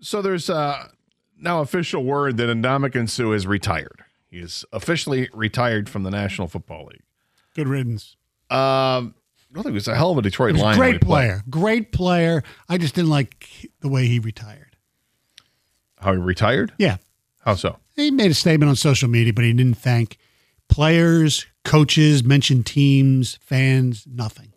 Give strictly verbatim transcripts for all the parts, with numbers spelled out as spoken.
So there's uh, now official word that Ndamukong Suh is retired. He is officially retired from the National Football League. Good riddance. Um, I don't think he was a hell of a Detroit He was a Lion. great player. Great player. I just didn't like the way he retired. How he retired? Yeah. How so? He made a statement on social media, but he didn't thank players, coaches, mentioned teams, fans, nothing.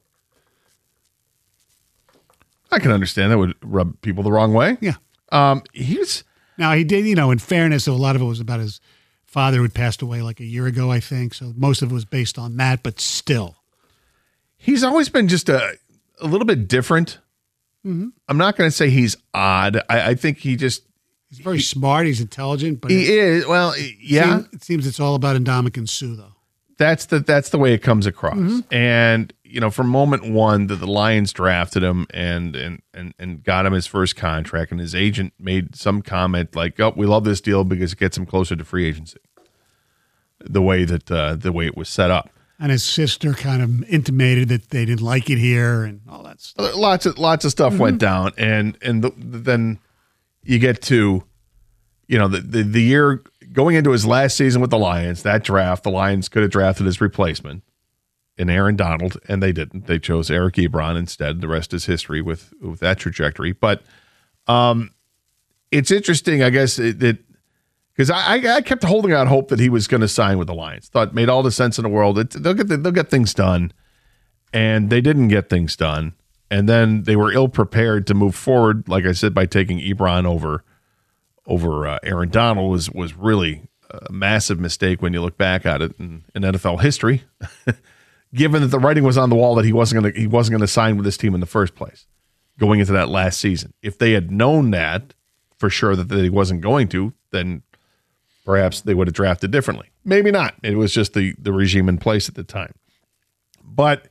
I can understand that would rub people the wrong way. Yeah. Um, he's Now, he did, you know, in fairness, a lot of it was about his father who had passed away like a year ago, I think. So most of it was based on that, but still. he's always been just a, a little bit different. Mm-hmm. I'm not going to say he's odd. I, I think he just He's very he, smart. He's intelligent. But he it, is. Well, yeah. Seems, it seems it's all about Ndamukong Suh, though. That's the that's the way it comes across. Mm-hmm. And you know, from moment one that the Lions drafted him and and and and got him his first contract, and his agent made some comment like, "Oh, we love this deal because it gets him closer to free agency." The way that uh, the way it was set up. And his sister kind of intimated that they didn't like it here and all that stuff. Lots of lots of stuff mm-hmm. went down, and and the, then you get to, you know, the, the the year going into his last season with the Lions. That draft, the Lions could have drafted his replacement in Aaron Donald, and they didn't. They chose Eric Ebron instead. The rest is history with with that trajectory. But um, it's interesting, I guess, that because I, I kept holding out hope that he was going to sign with the Lions. Thought made all the sense in the world. It, they'll get the, they'll get things done, and they didn't get things done. And then they were ill prepared to move forward. Like I said, by taking Ebron over over uh, Aaron Donald was was really a massive mistake when you look back at it in, in N F L history. Given that the writing was on the wall that he wasn't going to he wasn't going to sign with this team in the first place, going into that last season. If they had known that for sure that he wasn't going to, then perhaps they would have drafted differently. Maybe not. It was just the the regime in place at the time. But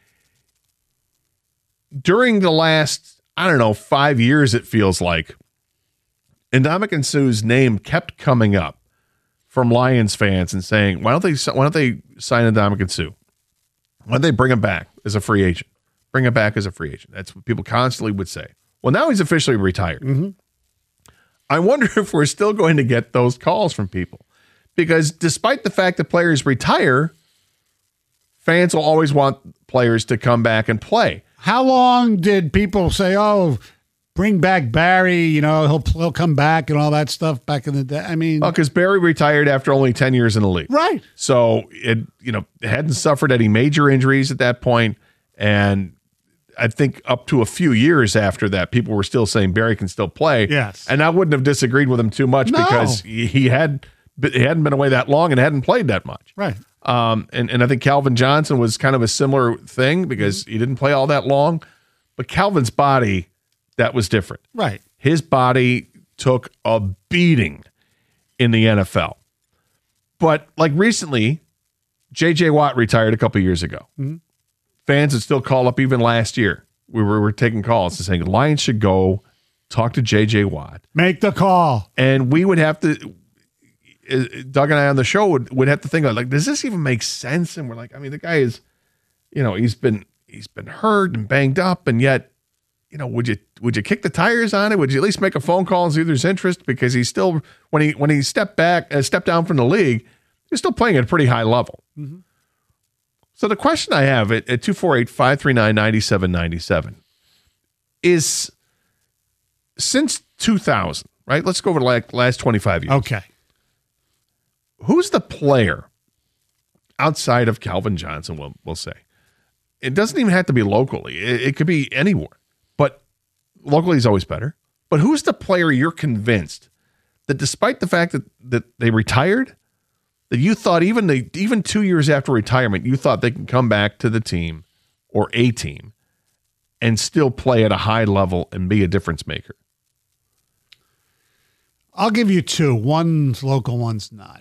during the last, I don't know, five years, it feels like, Ndamukong Suh's name kept coming up from Lions fans and saying, why don't they why don't they sign Ndamukong Suh? Why don't they bring him back as a free agent? Bring him back as a free agent. That's what people constantly would say. Well, now he's officially retired. Mm-hmm. I wonder if we're still going to get those calls from people. Because despite the fact that players retire, fans will always want players to come back and play. How long did people say, oh, bring back Barry, you know, he'll he'll come back and all that stuff back in the day? I mean, well, because Barry retired after only ten years in the league. Right. So it, you know, it hadn't suffered any major injuries at that point. And I think up to a few years after that, people were still saying Barry can still play. Yes. And I wouldn't have disagreed with him too much no. because he, he had he hadn't been away that long and hadn't played that much. Right. Um, and, and I think Calvin Johnson was kind of a similar thing because mm-hmm. he didn't play all that long. But Calvin's body, that was different. Right. His body took a beating in the N F L. But like recently, J J Watt retired a couple years ago. Mm-hmm. Fans would still call up even last year. We were, we were taking calls and saying the Lions should go talk to J J Watt. Make the call. And we would have to, Doug and I on the show would, would have to think, like, does this even make sense? And we're like, I mean, the guy is, you know, he's been he's been hurt and banged up, and yet, you know, would you would you kick the tires on it? Would you at least make a phone call and see if there's interest? Because he's still, when he when he stepped back, uh, stepped down from the league, he's still playing at a pretty high level. Mm-hmm. So the question I have at, at two four eight, five three nine, nine seven nine seven is, since two thousand, right? Let's go over the like last twenty-five years. Okay. Who's the player outside of Calvin Johnson, we'll, we'll say? It doesn't even have to be locally. It, it could be anywhere. But locally is always better. But who's the player you're convinced that despite the fact that, that they retired, that you thought even the, even two years after retirement, you thought they can come back to the team or a team and still play at a high level and be a difference maker? I'll give you two. One's local, one's not.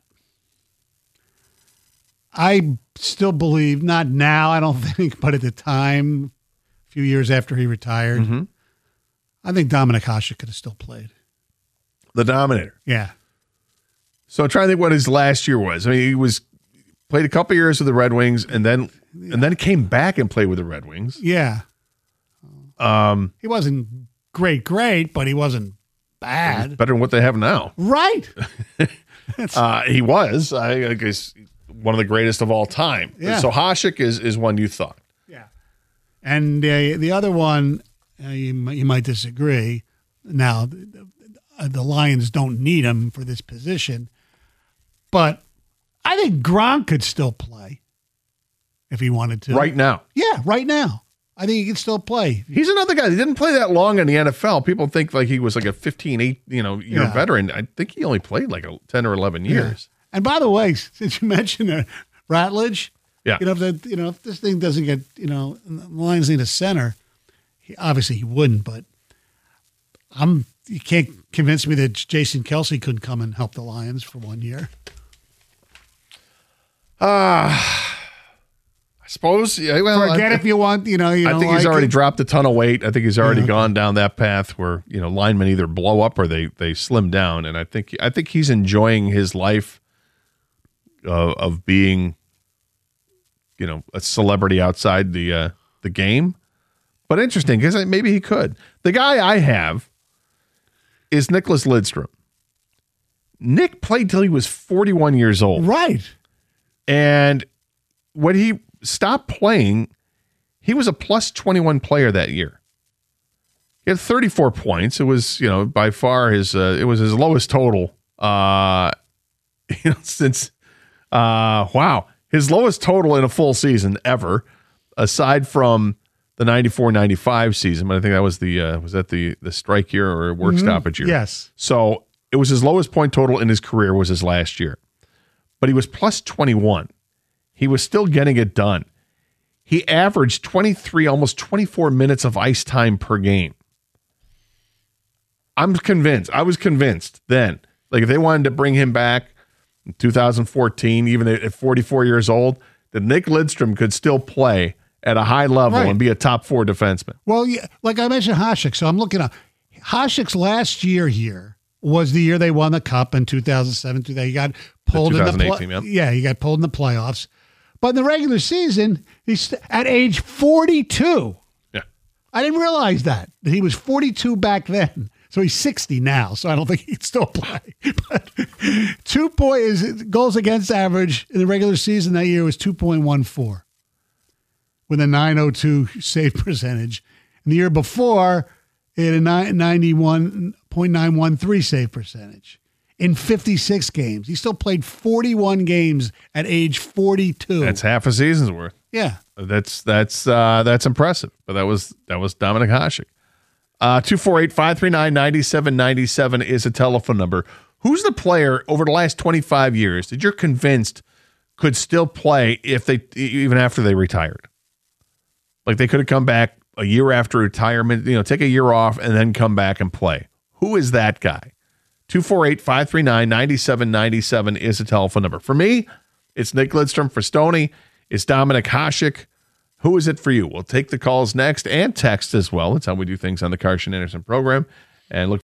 I still believe, not now, I don't think, but at the time, a few years after he retired, mm-hmm. I think Dominic Hasek could have still played. The Dominator. Yeah. So I'm trying to think what his last year was. I mean, he was played a couple years with the Red Wings, and then yeah. and then came back and played with the Red Wings. Yeah. Um, he wasn't great, great, but he wasn't bad. Better than what they have now. Right. uh, he was, I, I guess, one of the greatest of all time. Yeah. So Hasek is is one you thought. Yeah. And uh, the other one, uh, you, might- you might disagree. Now, the, the Lions don't need him for this position, but I think Gronk could still play if he wanted to. Right now. Yeah, right now. I think he can still play. He's another guy. He didn't play that long in the N F L. People think like he was like a fifteen, eight, you know, year Yeah. veteran. I think he only played like a ten or eleven years. Yeah. And by the way, since you mentioned uh, Ratledge, Yeah. you know, if the, you know, if this thing doesn't get, you know, the Lions need a center. He, obviously, he wouldn't, but I'm. You can't convince me that Jason Kelsey couldn't come and help the Lions for one year. I suppose. Yeah, well, Forget I, if you want, you know. You I don't think he's like already it. dropped a ton of weight. I think he's already Yeah. gone down that path where you know linemen either blow up or they they slim down. And I think I think he's enjoying his life uh, of being, you know, a celebrity outside the uh, the game. But interesting because maybe he could. The guy I have is Nicholas Lidstrom. Nick played till he was forty-one years old. Right. And when he stopped playing, he was a plus twenty-one player that year. He had thirty-four points. It was, you know, by far his, uh, it was his lowest total, uh, you know, since, uh, wow, his lowest total in a full season ever, aside from the ninety-four ninety-five season. But I think that was the, uh, was that the, the strike year or work stoppage year? Yes. So it was his lowest point total in his career was his last year. But he was plus twenty-one. He was still getting it done. He averaged twenty-three, almost twenty-four minutes of ice time per game. I'm convinced. I was convinced then. Like if they wanted to bring him back in two thousand fourteen, even at forty-four years old, that Nick Lidstrom could still play at a high level Right. and be a top four defenseman. Well, yeah, like I mentioned Hasek, so I'm looking up. Hasek's last year here was the year they won the Cup in two thousand seven. He got pulled in the two thousand eight play- team, yeah. yeah, he got pulled in the playoffs. But in the regular season, he's at age forty-two. Yeah. I didn't realize that that he was forty-two back then. So he's sixty now. So I don't think he can still play. But two point his goals against average in the regular season that year was two point one four with a nine oh two save percentage. And the year before, it had a ninety-one point nine one three save percentage in fifty-six games. He still played forty-one games at age forty-two. That's half a season's worth. yeah. That's that's uh, that's impressive. But that was that was Dominic Hasek. Uh, two four eight, five three nine, nine seven nine seven is a telephone number. Who's the player over the last twenty-five years that you're convinced could still play if they even after they retired? Like they could have come back a year after retirement, you know, take a year off and then come back and play. Who is that guy? two four eight, five three nine, nine seven nine seven is a telephone number. For me, it's Nick Lidstrom. For Stoney, it's Dominic Hasek. Who is it for you? We'll take the calls next and text as well. That's how we do things on the Karsch and Anderson program. And look